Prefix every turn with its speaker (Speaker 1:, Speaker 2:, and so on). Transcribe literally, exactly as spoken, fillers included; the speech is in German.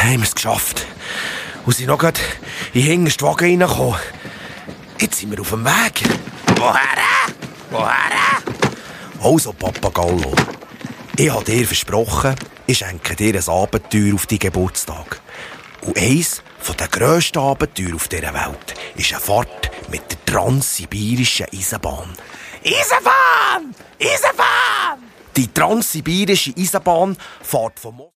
Speaker 1: haben wir es geschafft. Und sind noch gerade in den hintersten Wagen reingekommen. Jetzt sind wir auf dem Weg. Woher? Woher? Also, Papagallo, ich habe dir versprochen, ich schenke dir ein Abenteuer auf deinen Geburtstag. Und eins der grössten Abenteuer auf dieser Welt ist eine Fahrt mit der transsibirischen Eisenbahn. Eisenbahn! Eisenbahn! Die transsibirische Eisenbahn fährt vom